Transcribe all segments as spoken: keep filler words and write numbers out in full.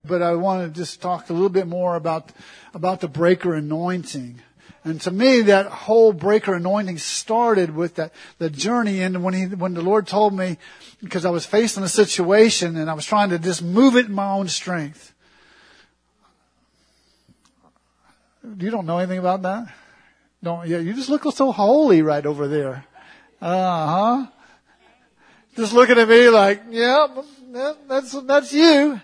but I want to just talk a little bit more about, about the breaker anointing. And to me, that whole breaker anointing started with that, the journey. And when he, when the Lord told me, because I was facing a situation and I was trying to just move it in my own strength. You don't know anything about that? Don't, yeah, you just look so holy right over there. Uh-huh. Just looking at me like, yeah, that, that's, that's you.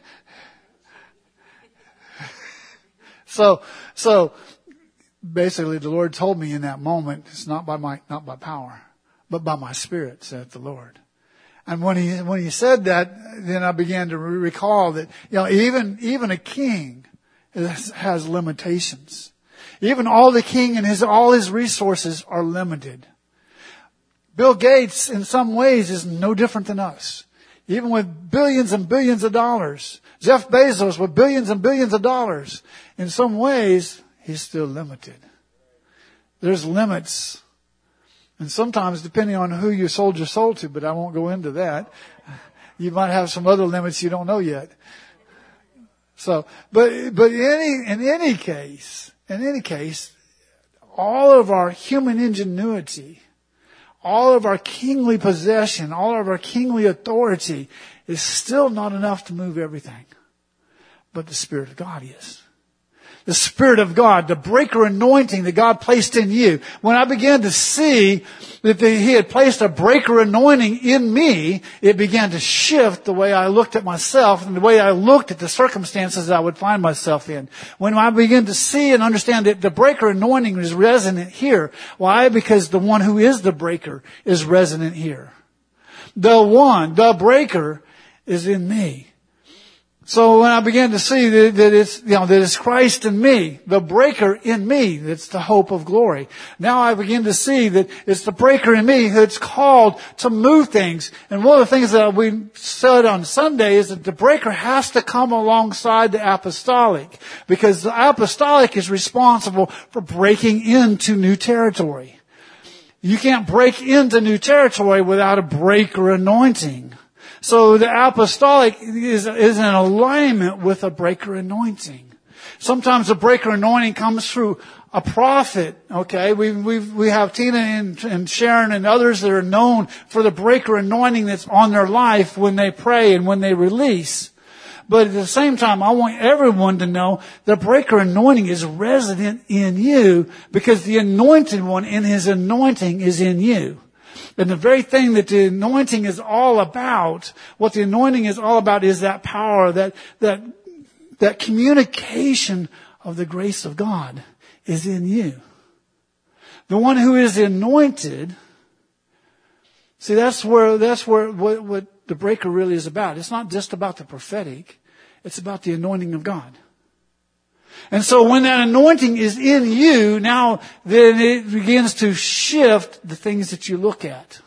So, so, basically the Lord told me in that moment, it's not by my, not by power, but by my Spirit, saith the Lord. And when he, when he said that, then I began to recall that, you know, even, even a king has, has limitations. Even all the king and his, all his resources are limited. Bill Gates, in some ways, is no different than us. Even with billions and billions of dollars. Jeff Bezos with billions and billions of dollars. In some ways, he's still limited. There's limits. And sometimes, depending on who you sold your soul to, but I won't go into that, you might have some other limits you don't know yet. So, but, but any, in any case, in any case, all of our human ingenuity, all of our kingly possession, all of our kingly authority is still not enough to move everything. But the Spirit of God is. The Spirit of God, the breaker anointing that God placed in you. When I began to see that the, He had placed a breaker anointing in me, it began to shift the way I looked at myself and the way I looked at the circumstances I would find myself in. When I began to see and understand that the breaker anointing is resonant here. Why? Because the one who is the breaker is resonant here. The one, the breaker, is in me. So when I began to see that, that it's, you know, that it's Christ in me, the breaker in me, that's the hope of glory. Now I begin to see that it's the breaker in me that's called to move things. And one of the things that we said on Sunday is that the breaker has to come alongside the apostolic, because the apostolic is responsible for breaking into new territory. You can't break into new territory without a breaker anointing. So the apostolic is, is in alignment with a breaker anointing. Sometimes the breaker anointing comes through a prophet. Okay, we we we have Tina and, and Sharon and others that are known for the breaker anointing that's on their life when they pray and when they release. But at the same time, I want everyone to know the breaker anointing is resident in you, because the anointed one in his anointing is in you. And the very thing that the anointing is all about, what the anointing is all about is that power, that, that, that communication of the grace of God is in you. The one who is anointed, see, that's where, that's where, what, what the breaker really is about. It's not just about the prophetic. It's about the anointing of God. And so when that anointing is in you, now then it begins to shift the things that you look at.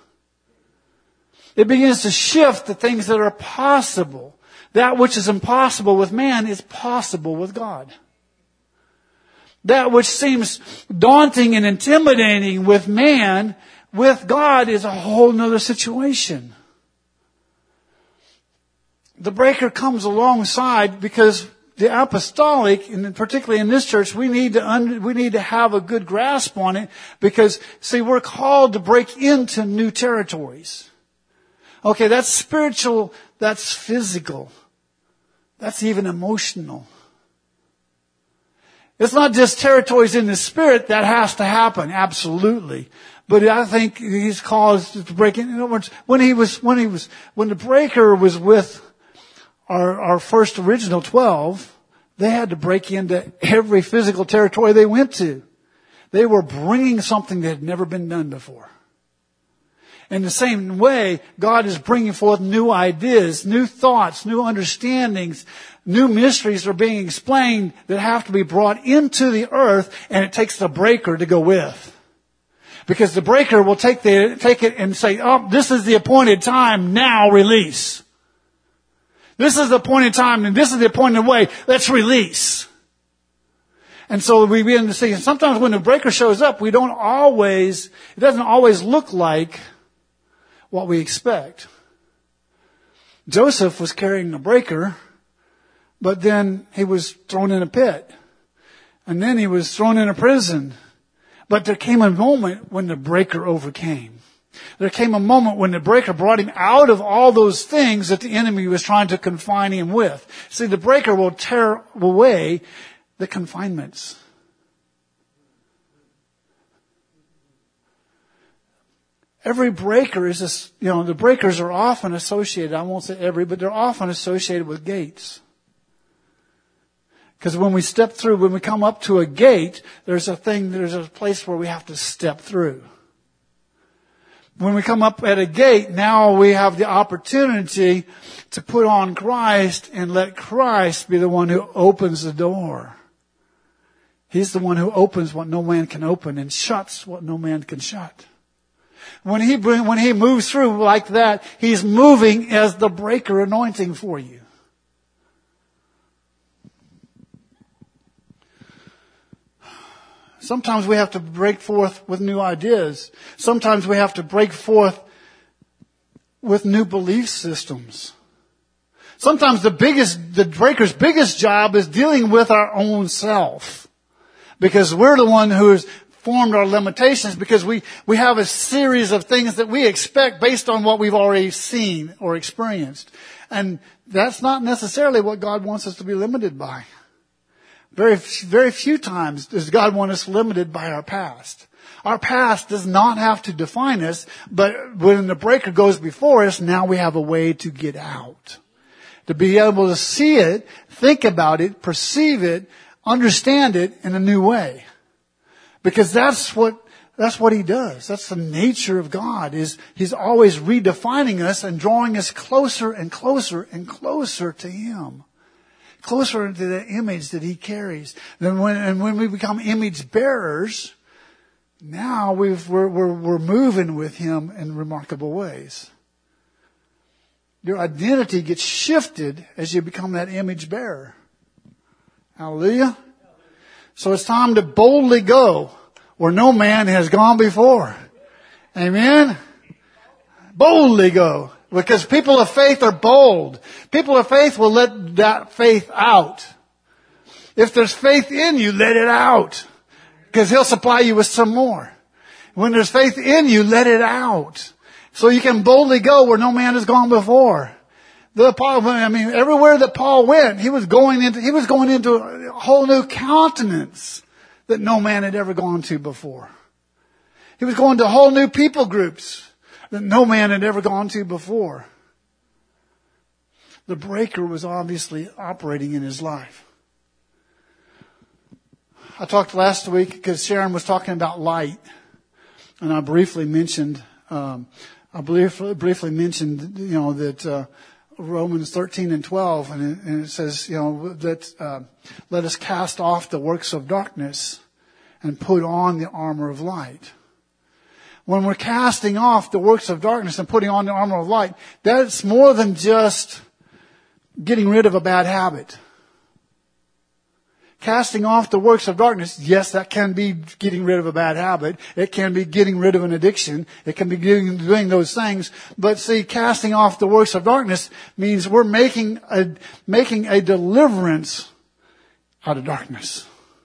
It begins to shift the things that are possible. That which is impossible with man is possible with God. That which seems daunting and intimidating with man, with God is a whole nother situation. The breaker comes alongside because the apostolic, and particularly in this church, we need to un, we need to have a good grasp on it, because, see, we're called to break into new territories. Okay, that's spiritual, that's physical, that's even emotional. It's not just territories in the spirit that has to happen, absolutely. But I think He's called us to break in. In other words, when he was, when he was, when the breaker was with Our, our first original twelve, they had to break into every physical territory they went to. They were bringing something that had never been done before. In the same way, God is bringing forth new ideas, new thoughts, new understandings, new mysteries are being explained that have to be brought into the earth, and it takes the breaker to go with. Because the breaker will take the, take it and say, oh, this is the appointed time, now release. This is the appointed time, and this is the appointed way. Let's release. And so we begin to see, sometimes when the breaker shows up, we don't always, it doesn't always look like what we expect. Joseph was carrying the breaker, But then he was thrown in a pit. And then he was thrown in a prison. But there came a moment when the breaker overcame. There came a moment when the breaker brought him out of all those things that the enemy was trying to confine him with. See, the breaker will tear away the confinements. Every breaker is, a, you know, the breakers are often associated, I won't say every, but they're often associated with gates. Because when we step through, when we come up to a gate, there's a thing, there's a place where we have to step through. When we come up at a gate, now we have the opportunity to put on Christ and let Christ be the one who opens the door. He's the one who opens what no man can open and shuts what no man can shut. When he bring, when he moves through like that, he's moving as the breaker anointing for you. Sometimes we have to break forth with new ideas. Sometimes we have to break forth with new belief systems. Sometimes the biggest, the breaker's biggest job is dealing with our own self. Because we're the one who's formed our limitations, because we, we have a series of things that we expect based on what we've already seen or experienced. And that's not necessarily what God wants us to be limited by. Very, very few times does God want us limited by our past. Our past does not have to define us, but when the breaker goes before us, now we have a way to get out. To be able to see it, think about it, perceive it, understand it in a new way. Because that's what, that's what He does. That's the nature of God, is He's always redefining us and drawing us closer and closer and closer to Him. Closer to the image that He carries. Then when, and when we become image bearers, now we've, we're, we're, we're moving with Him in remarkable ways. Your identity gets shifted as you become that image bearer. Hallelujah. So it's time to boldly go where no man has gone before. Amen. Boldly go. Because people of faith are bold. People of faith will let that faith out. If there's faith in you, let it out. Because He'll supply you with some more. When there's faith in you, let it out. So you can boldly go where no man has gone before. The Paul, I mean, everywhere that Paul went, he was going into, he was going into a whole new continents that no man had ever gone to before. He was going to whole new people groups that no man had ever gone to before. The breaker was obviously operating in his life. I talked last week because Sharon was talking about light, and I briefly mentioned, um, I briefly, briefly mentioned, you know, that uh, Romans thirteen and twelve, and it, and it says, you know, that uh, let us cast off the works of darkness and put on the armor of light. When we're casting off the works of darkness and putting on the armor of light, that's more than just getting rid of a bad habit. Casting off the works of darkness, yes, that can be getting rid of a bad habit. It can be getting rid of an addiction. It can be doing, doing those things. But see, casting off the works of darkness means we're making a, making a deliverance out of darkness.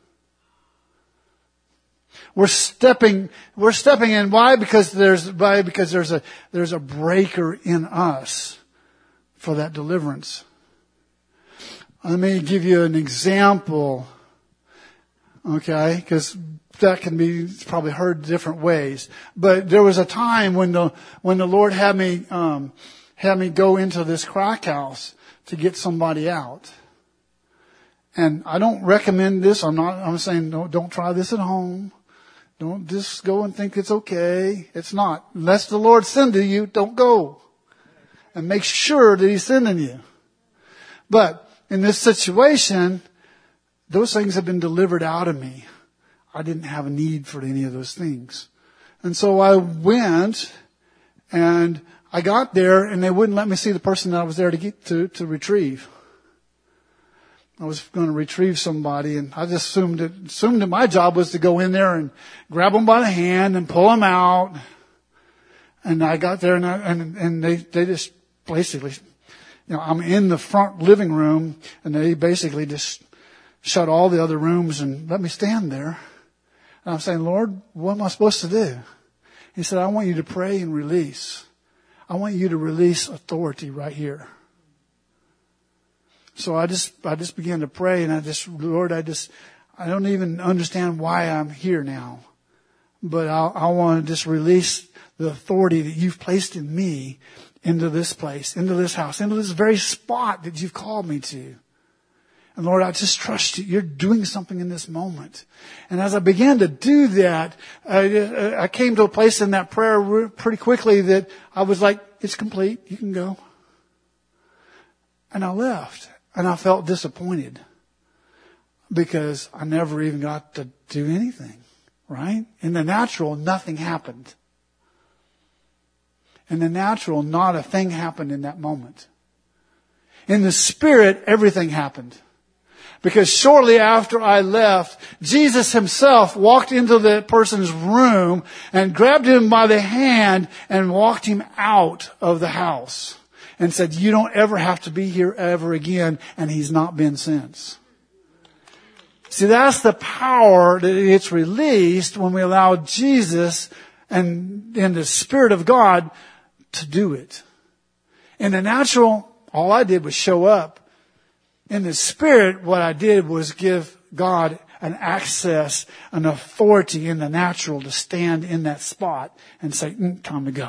We're stepping, we're stepping in. Why? Because there's, why? Because there's a, there's a breaker in us for that deliverance. Let me give you an example. Okay? Because that can be probably heard different ways. But there was a time when the, when the Lord had me, um, had me go into this crack house to get somebody out. And I don't recommend this. I'm not, I'm saying don't, don't try this at home. Don't just go and think it's okay. It's not. Unless the Lord send you, don't go. And make sure that He's sending you. But in this situation, those things have been delivered out of me. I didn't have a need for any of those things. And so I went and I got there and they wouldn't let me see the person that I was there to get to, to retrieve. I was going to retrieve somebody, and I just assumed that, assumed that my job was to go in there and grab them by the hand and pull them out. And I got there, and I, and, and they they just basically you know, I'm in the front living room, and they basically just shut all the other rooms and let me stand there. And I'm saying, Lord, what am I supposed to do? He said, I want you to pray and release. I want you to release authority right here. So I just, I just began to pray, and I just, Lord, I just, I don't even understand why I'm here now, but I, I want to just release the authority that you've placed in me into this place, into this house, into this very spot that you've called me to. And Lord, I just trust you. You're doing something in this moment. And as I began to do that, I, I came to a place in that prayer pretty quickly that I was like, it's complete. You can go. And I left. And I felt disappointed because I never even got to do anything, right? In the natural, nothing happened. In the natural, not a thing happened in that moment. In the spirit, everything happened. Because shortly after I left, Jesus himself walked into the person's room and grabbed him by the hand and walked him out of the house and said, you don't ever have to be here ever again. And he's not been since. See, that's the power that it's released when we allow Jesus and, and the Spirit of God to do it. In the natural, all I did was show up. In the spirit, what I did was give God an access, an authority in the natural to stand in that spot and say, mm, time to go.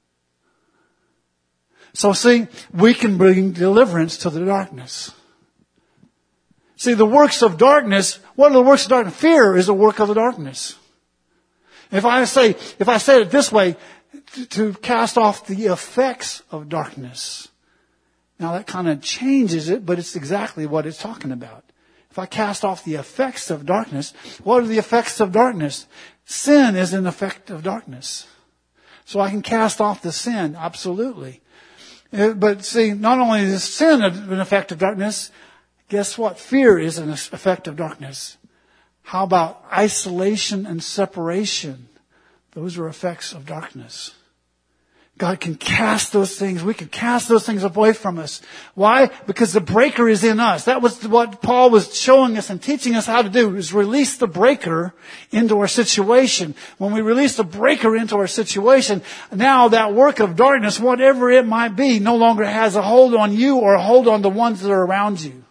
So see, we can bring deliverance to the darkness. See, the works of darkness, what are the works of darkness? Fear is a work of the darkness. If I say, if I said it this way, to, to cast off the effects of darkness. Now that kind of changes it, but it's exactly what it's talking about. If I cast off the effects of darkness, what are the effects of darkness? Sin is an effect of darkness. So I can cast off the sin, absolutely. But see, not only is sin an effect of darkness, guess what? Fear is an effect of darkness. How about isolation and separation? Those are effects of darkness. God can cast those things. We can cast those things away from us. Why? Because the breaker is in us. That was what Paul was showing us and teaching us how to do, is release the breaker into our situation. When we release the breaker into our situation, now that work of darkness, whatever it might be, no longer has a hold on you or a hold on the ones that are around you.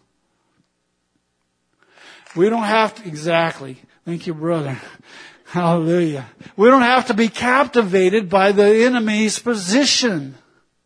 We don't have to, exactly. Thank you, brother. Hallelujah. We don't have to be captivated by the enemy's position.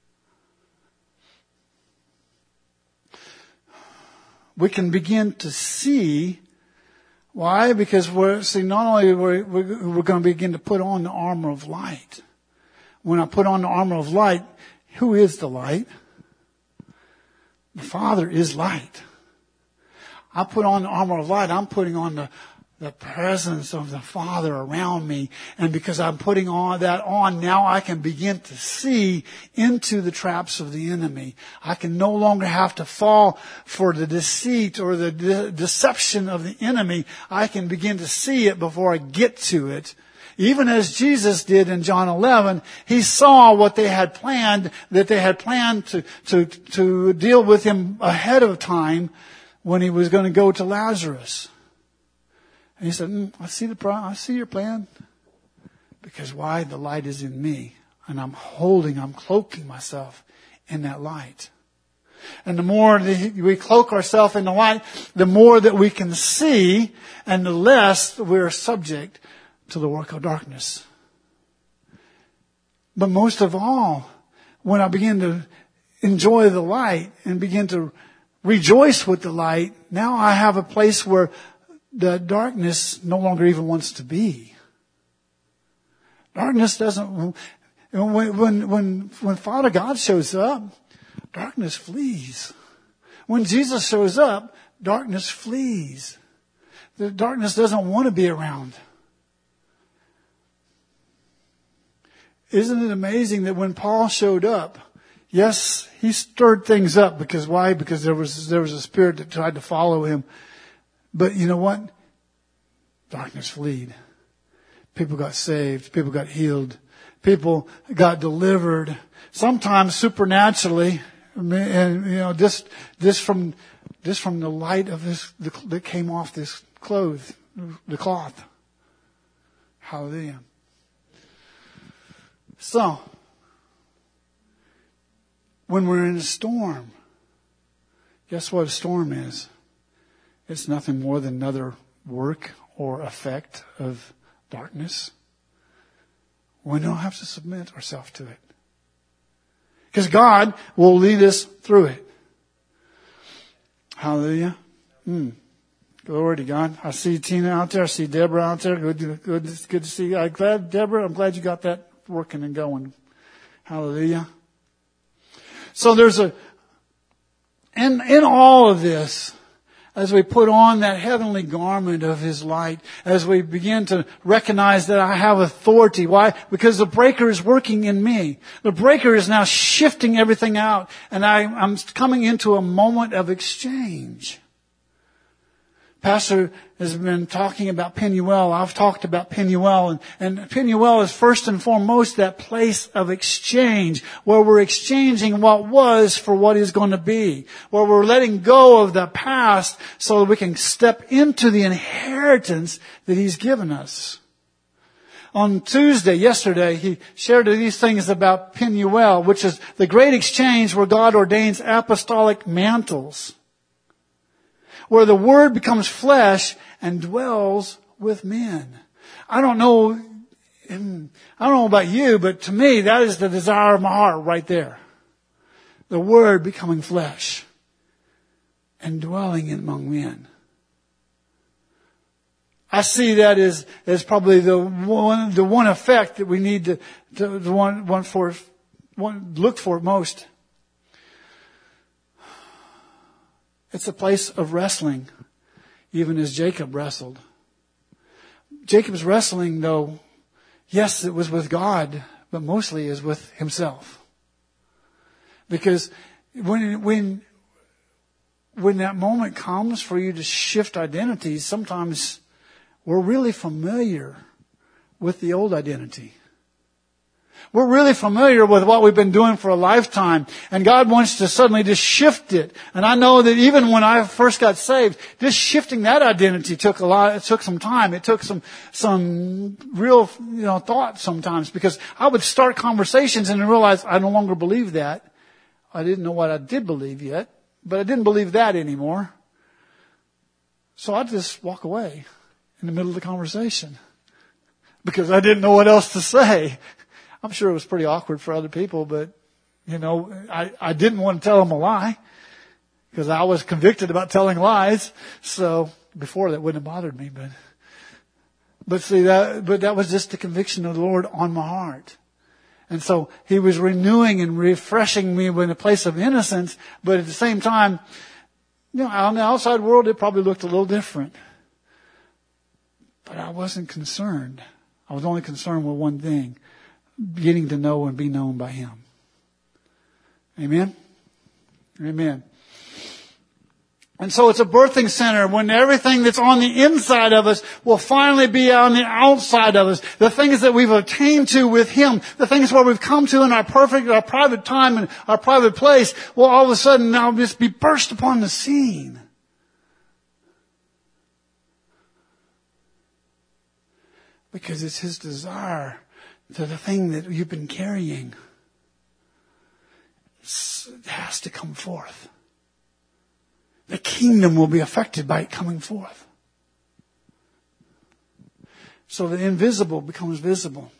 We can begin to see. Why? Because we're, see, not only we're, we're, we're going to begin to put on the armor of light. When I put on the armor of light, who is the light? The Father is light. I put on the armor of light, I'm putting on the the presence of the Father around me. And because I'm putting all that on, now I can begin to see into the traps of the enemy. I can no longer have to fall for the deceit or the de- deception of the enemy. I can begin to see it before I get to it. Even as Jesus did in John eleven, he saw what they had planned, that they had planned to, to, to deal with him ahead of time when he was going to go to Lazarus. And he said, mm, I see the pro- I see your plan. Because why? The light is in me. And I'm holding, I'm cloaking myself in that light. And the more that we cloak ourselves in the light, the more that we can see, and the less we're subject to the work of darkness. But most of all, when I begin to enjoy the light and begin to rejoice with the light, now I have a place where the darkness no longer even wants to be. Darkness doesn't, when, when, when, when Father God shows up, darkness flees. When Jesus shows up, darkness flees. The darkness doesn't want to be around. Isn't it amazing that when Paul showed up, yes, he stirred things up, because why? Because there was, there was a spirit that tried to follow him. But you know what? Darkness fled. People got saved. People got healed. People got delivered. Sometimes supernaturally, And, you know, just, just from, just from the light of this, the, that came off this cloth, the cloth. Hallelujah. So, when we're in a storm, guess what a storm is? It's nothing more than another work or effect of darkness. We don't have to submit ourselves to it. Because God will lead us through it. Hallelujah. Mm. Glory to God. I see Tina out there. I see Deborah out there. Good, good, good to see you. I'm glad, Deborah, I'm glad you got that working and going. Hallelujah. So there's a, in, in all of this, as we put on that heavenly garment of His light, as we begin to recognize that I have authority. Why? Because the breaker is working in me. The breaker is now shifting everything out, and I, I'm coming into a moment of exchange. Pastor has been talking about Peniel. I've talked about Peniel. And, and Peniel is first and foremost that place of exchange where we're exchanging what was for what is going to be. Where we're letting go of the past so that we can step into the inheritance that He's given us. On Tuesday, yesterday, he shared these things about Peniel, which is the great exchange where God ordains apostolic mantles, where the Word becomes flesh and dwells with men. I don't know, I don't know about you, but to me, that is the desire of my heart right there. The Word becoming flesh and dwelling among men. I see that as, as probably the one, the one effect that we need to, to the one, one for, one, look for most. It's a place of wrestling, even as Jacob wrestled. Jacob's wrestling, though, yes, it was with God, but mostly is with himself. Because when, when, when that moment comes for you to shift identities, sometimes we're really familiar with the old identity. We're really familiar with what we've been doing for a lifetime, and God wants to suddenly just shift it. And I know that even when I first got saved, just shifting that identity took a lot, it took some time. It took some, some real, you know, thought sometimes, because I would start conversations and realize I no longer believe that. I didn't know what I did believe yet, but I didn't believe that anymore. So I'd just walk away in the middle of the conversation because I didn't know what else to say. I'm sure it was pretty awkward for other people, but, you know, I, I didn't want to tell them a lie because I was convicted about telling lies. So before that wouldn't have bothered me, but, but see that, but that was just the conviction of the Lord on my heart. And so He was renewing and refreshing me in a place of innocence, but at the same time, you know, on the outside world, it probably looked a little different. But I wasn't concerned. I was only concerned with one thing. Getting to know and be known by Him. Amen? Amen. And so it's a birthing center when everything that's on the inside of us will finally be on the outside of us. The things that we've attained to with Him, the things where we've come to in our perfect, our private time and our private place, will all of a sudden now just be burst upon the scene. Because it's His desire to the thing that you've been carrying, it has to come forth. The kingdom will be affected by it coming forth. So the invisible becomes visible.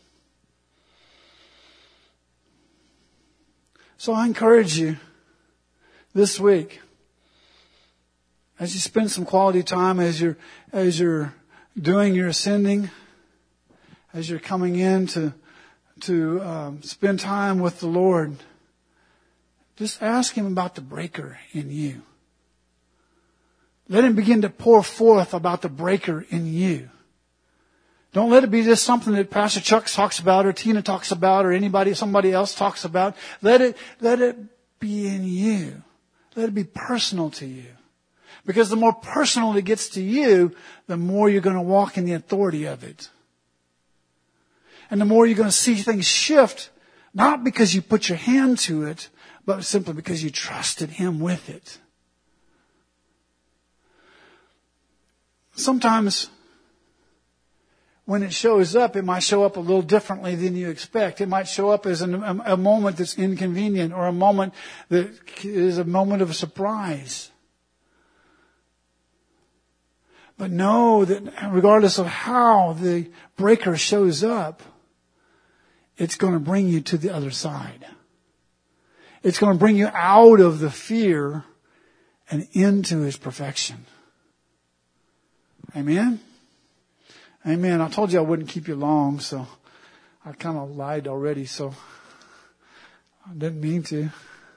So I encourage you this week, as you spend some quality time, as you're, as you're doing your ascending, as you're coming in to, to um, spend time with the Lord, just ask Him about the breaker in you. Let Him begin to pour forth about the breaker in you. Don't let it be just something that Pastor Chuck talks about or Tina talks about or anybody, somebody else talks about. Let it, let it be in you. Let it be personal to you. Because the more personal it gets to you, the more you're going to walk in the authority of it. And the more you're going to see things shift, not because you put your hand to it, but simply because you trusted Him with it. Sometimes when it shows up, it might show up a little differently than you expect. It might show up as an, a, a moment that's inconvenient, or a moment that is a moment of surprise. But know that regardless of how the breaker shows up, it's going to bring you to the other side. It's going to bring you out of the fear and into His perfection. Amen? Amen. I told you I wouldn't keep you long, so I kind of lied already, so I didn't mean to.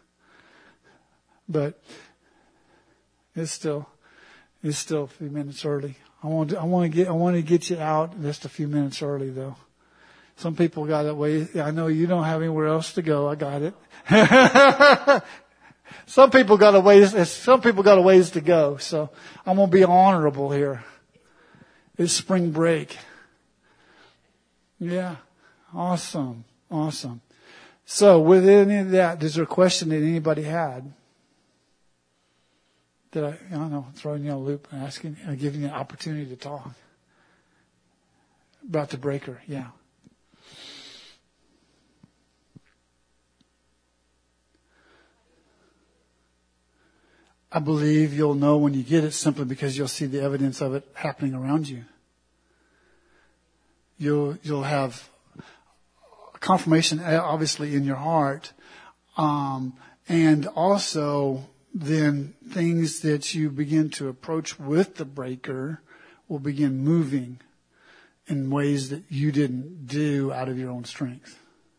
But it's still, it's still a few minutes early. I want to, I want to get, I want to get you out just a few minutes early, though. Some people got that way. I know you don't have anywhere else to go. I got it. Some people got a ways, some people got a ways to go, so I'm going to be honorable here. It's spring break. Yeah. Awesome. Awesome. So with any of that, is there a question that anybody had? Did I, I don't know, throwing you a loop and asking, uh, giving you an opportunity to talk about the breaker? Yeah. I believe you'll know when you get it simply because you'll see the evidence of it happening around you. You'll, you'll have confirmation, obviously, in your heart. Um, and also then things that you begin to approach with the breaker will begin moving in ways that you didn't do out of your own strength.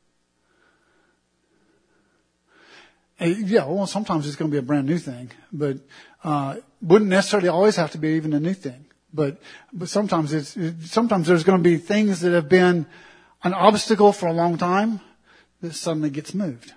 Yeah, well, sometimes it's going to be a brand new thing, but uh wouldn't necessarily always have to be even a new thing. But but sometimes it's it, sometimes there's going to be things that have been an obstacle for a long time that suddenly gets moved.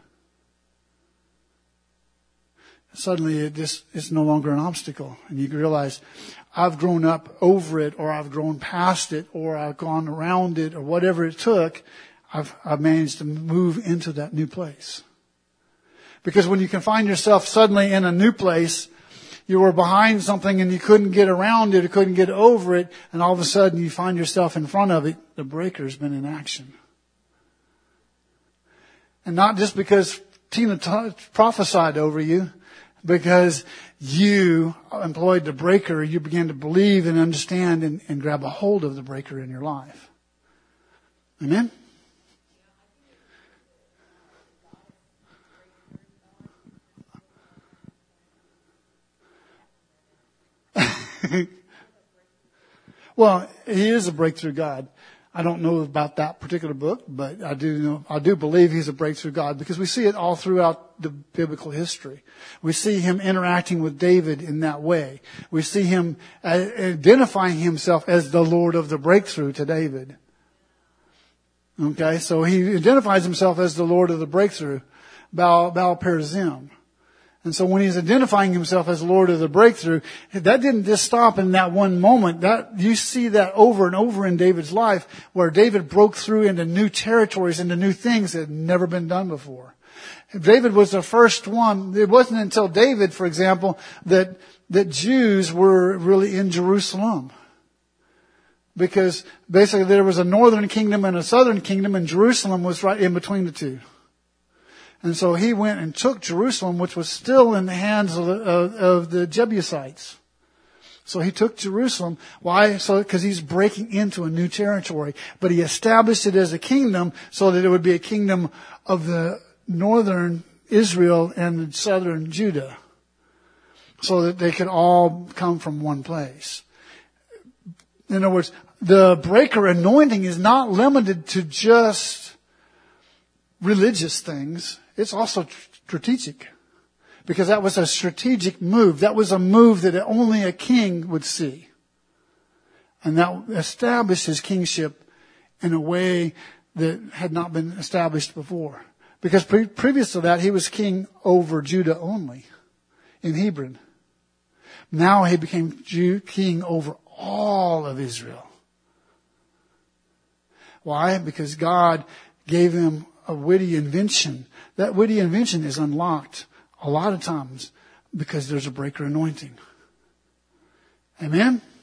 Suddenly it just it's no longer an obstacle, and you realize I've grown up over it, or I've grown past it, or I've gone around it, or whatever it took. I've I've managed to move into that new place. Because when you can find yourself suddenly in a new place, you were behind something and you couldn't get around it or couldn't get over it, and all of a sudden you find yourself in front of it, the breaker's been in action. And not just because Tina t- prophesied over you, because you employed the breaker, you began to believe and understand and, and grab a hold of the breaker in your life. Amen? Well, He is a breakthrough God. I don't know about that particular book, but I do know, I do believe He's a breakthrough God, because we see it all throughout the biblical history. We see Him interacting with David in that way. We see Him identifying Himself as the Lord of the breakthrough to David. Okay, so He identifies Himself as the Lord of the breakthrough, Baal, Baal Perazim. And so when He's identifying Himself as Lord of the breakthrough, that didn't just stop in that one moment. That, you see that over and over in David's life, where David broke through into new territories, into new things that had never been done before. David was the first one. It wasn't until David, for example, that, that Jews were really in Jerusalem. Because basically there was a northern kingdom and a southern kingdom, and Jerusalem was right in between the two. And so he went and took Jerusalem, which was still in the hands of the, of, of the Jebusites. So he took Jerusalem. Why? So, because he's breaking into a new territory. But he established it as a kingdom so that it would be a kingdom of the northern Israel and the southern Judah. So that they could all come from one place. In other words, the breaker anointing is not limited to just religious things. It's also strategic, because that was a strategic move. That was a move that only a king would see. And that established his kingship in a way that had not been established before. Because pre- previous to that, he was king over Judah only in Hebron. Now he became Jew, king over all of Israel. Why? Because God gave him a witty invention, that witty invention is unlocked a lot of times because there's a breaker anointing. Amen?